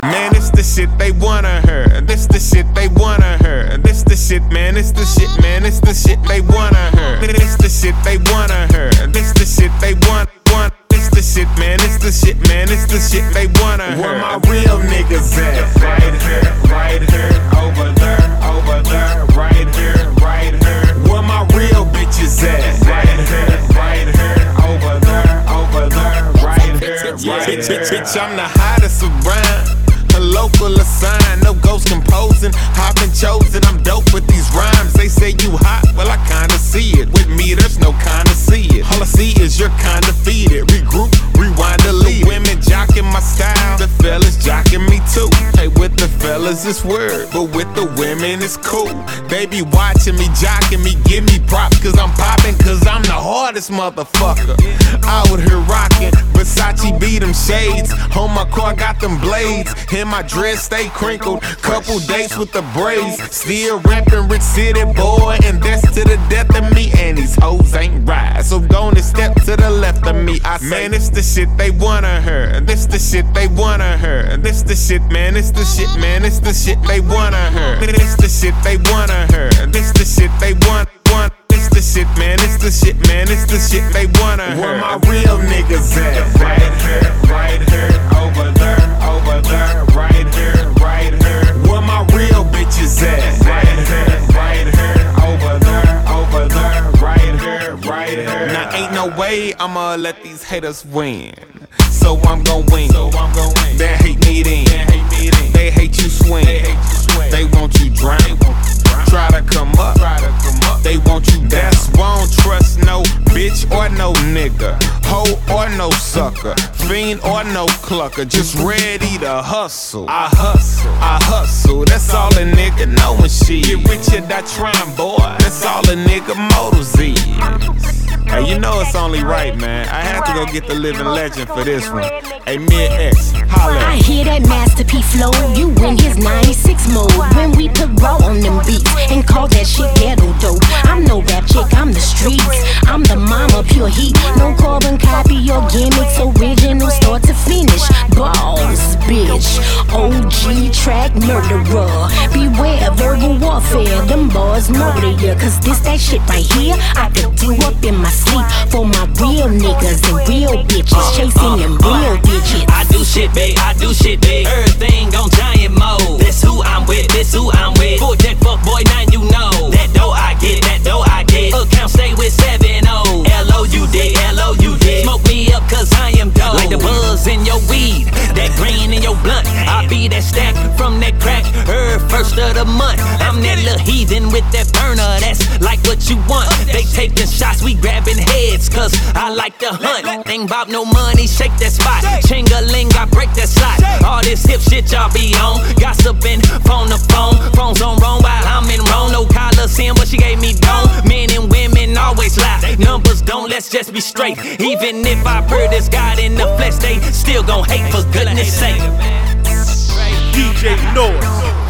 Man, it's the shit they wanna hear. This the shit they wanna hear. This the shit, man. It's the shit, man. It's the shit they wanna hear. This the shit they wanna hear. This the shit they want. It's the shit, man. It's the shit, man. It's the shit they wanna hear. Where my real niggas at? Right here, right here, over there, right here, right here. Where my real bitches at? Right here, over there, right here. Bitch, I'm the hottest around. A local assigned, no ghost composing. I've been chosen, I'm dope with these rhymes. They say you hot, well I kinda see it. With me there's no kinda see it. All I see is you're kinda defeated. Regroup, rewind, delete. Women jocking my style, the fellas jocking me too. Hey, with the fellas it's word, but with the women it's cool. They be watching me, jocking me, give me props cause I'm popping, cause I'm the hardest motherfucker. Out here rocking, Versace beat them shades. On my car got them blades. In my dress stay crinkled, couple dates with the braids. Still rapping Rich City boy, and that's to the death of me. And these hoes ain't right, so gonna step to the left of me. I say, man, it's the shit they wanna hear. This the shit they wanna hear. This the shit, man. It's the shit, man. It's the shit they wanna hear. This the shit they wanna hear. This the shit they want. It's the shit, man. It's the shit, man. It's the shit they wanna hear. Where my real niggas at? Right here, over there, right here, right here. Where my real bitches at? Right here, over there, right here, right here. Now ain't no way I'ma let these haters win, so I'm gon' win. They hate me then, they hate you swing. They want you drown, try to come up. They want you down. Won't trust no bitch or no nigga, hoe or no sucker, fiend or no clucker. Just ready to hustle. I hustle. That's all a nigga know when she get rich or die trying, boy. That's all a nigga motives is. Hey, you know it's only right, man. I had to go get the living legend for this one. Hey, Mid-X, holla. I hear that Master P flow, you in his 96 mode. When we put raw on them beats and call that shit ghetto dope. I'm no rap chick, I'm the streets. I'm the mama, pure heat. No carbon copy or gimmicks, original start to finish. Boss, bitch, OG track murderer. Beware verbal warfare, them boys murder ya. Cause this that shit right here, I could do up in my sleep. For my real niggas and real bitches, chasing them real digits. I do shit big, everything on giant mode. This who I'm with, Full deck fuck boy, now you know. That dough I get, account stay with 7-0. L-O-U-D, smoke me up cause I am dope. Like the buzz in your weed, that green in your blunt. I be that stack from that crack, first of the month. I'm that little heathen with that burner, that's like what you want. They taking shots, we grabbing heads, cause I like to hunt. Ain't bout no money, shake that spot. Ching-a-ling, I break that slot. All this hip shit y'all be on, gossiping phone to phone. Phones on wrong while I'm in wrong. No collar, seeing what she gave me don't. Men and women always lie, numbers don't, let's just be straight. Even if I pray this God in the flesh, they still gon' hate, for goodness sake. DJ Noise.